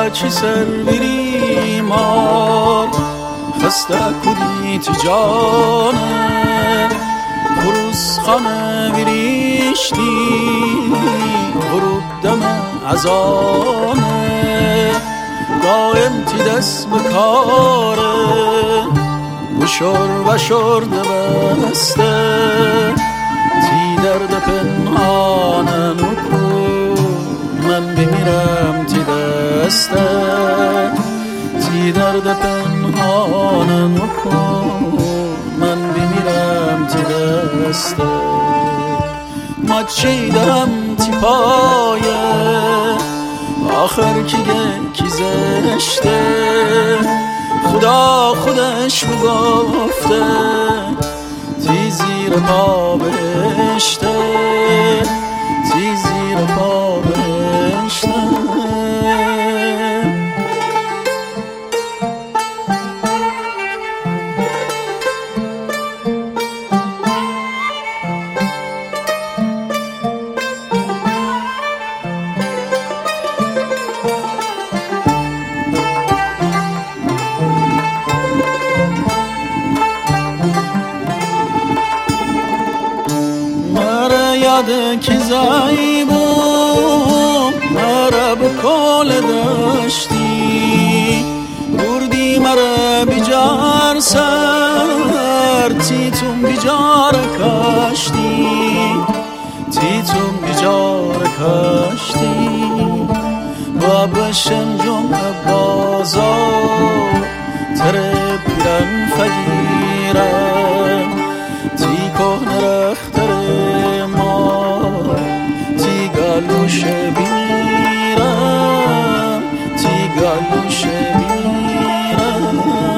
چی سر بیمار خسته کدی تی جانه خروس خانه بیریشتی غروب دم ازانه دائم تی دست بکاره بشور و شرده بسته تی درد پنهانه نکو من بمیرم تی دسته تی درد پنهانه نکو من بمیرم تی دسته ما چی دارم تی پایه آخر کی زشته خدا خودش بگفته تی زیر پا بهشته تی زیر پا بهشته یاد کی زایبو مرا بکل داشتی بردی مرا بیجار سر تیتون بیجار کاشتی تیتون بیجار کاشتی بابشن جمع بازار تره بیرن فگیرم تی کهن رختره ما تی گالوش بیرم تی گالوش بیرم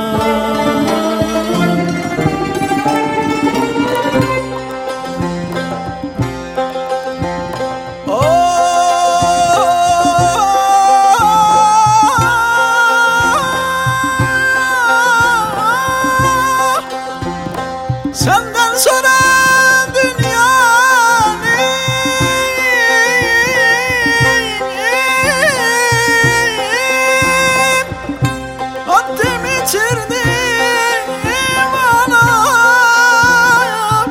senden sonra dünyanın haddimi bitirdim anam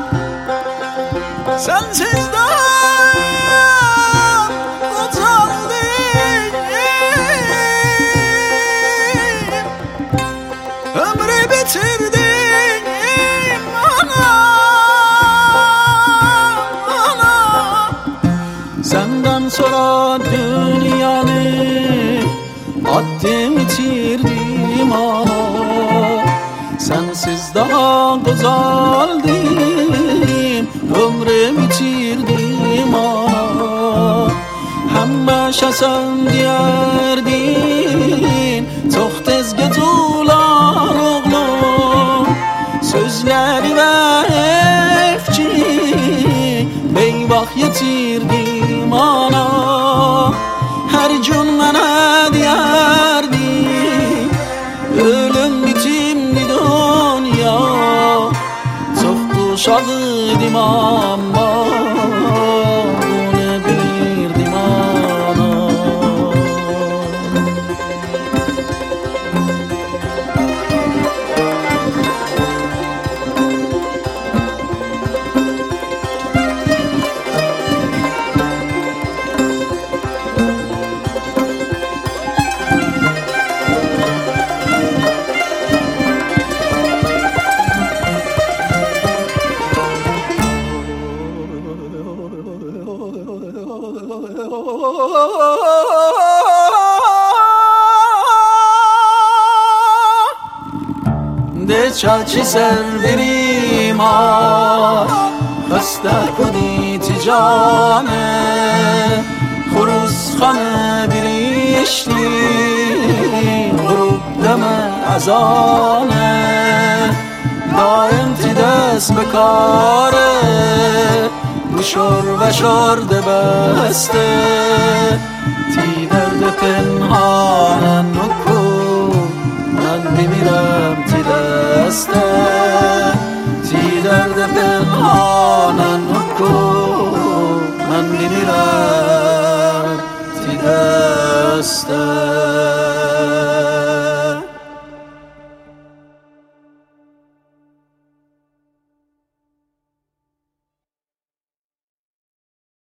sensiz dayan utandım ömrü bitirdim senden sonra dünyanı attım bitirdim ana sensiz daha güzeldim ömrü bitirdim ana hemmeşe sen diyerdin çok tez getular oğlum sözleri ve efçi beyvah yetirdim ana her gün bana diyerdi ölüm bitimli dünya çok kuşadım ama bunu bilirdim ana de çaçı serdirim ah hasta kudi ticane خروس خانه بیریشتی غروب دم ازانه دائم تی دست بکاره بشور و شرده بسته تی درد پنهانه نکو من بمیرم تی دسته تی درد پنهانه